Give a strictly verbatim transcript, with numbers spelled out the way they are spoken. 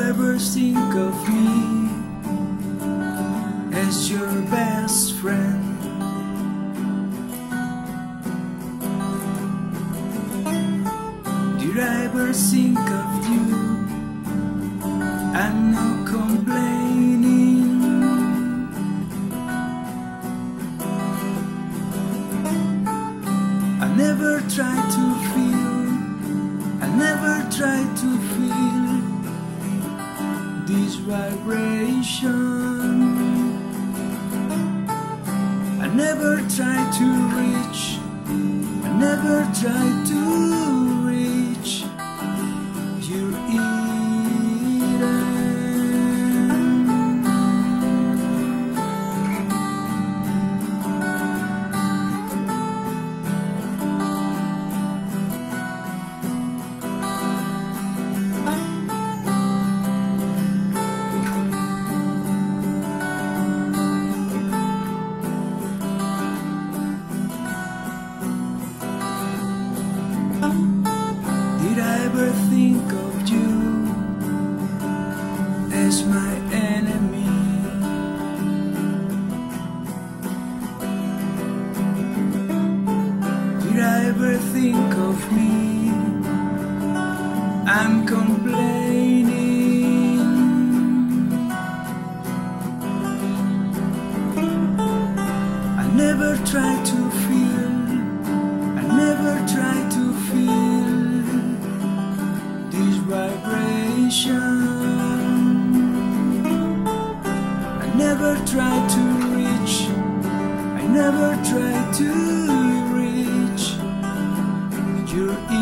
ever think of me as your best friend? Did I ever think of you? I'm not complaining. I never try to feel, I never try to feel this vibration. I never try to reach, I never try to reach your ear. Did I ever think of you as my enemy? Did I ever think of me? I'm complaining. I never try to feel, I never try to feel this vibration. I never try to reach, I never try to reach your ear.